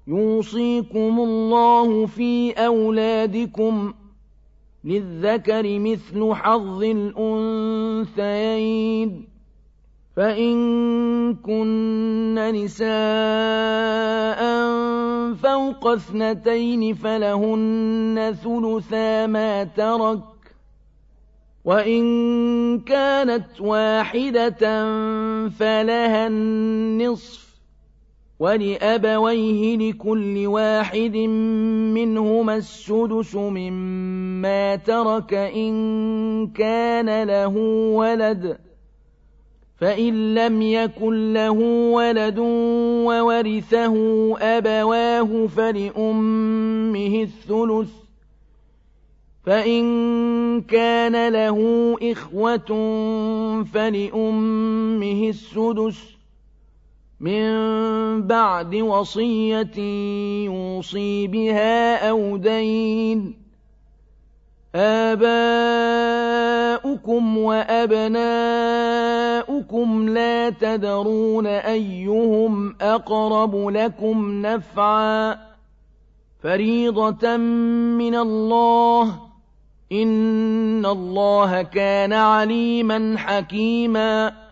يوصيكم الله في أولادكم للذكر مثل حظ الأنثيين فإن كن نساء فوق 2 فلهن ثلثا ما ترك وإن كانت واحدة فلها النصف ولأبويه لكل واحد منهما السدس مما ترك إن كان له ولد فإن لم يكن له ولد وورثه أبواه فلأمه الثلث فإن كان له إخوة فلأمه السدس من بعد وصية يوصي بها أو دين آباؤكم وأبناؤكم لا تدرون أيهم أقرب لكم نفعا فريضة من الله إن الله كان عليما حكيما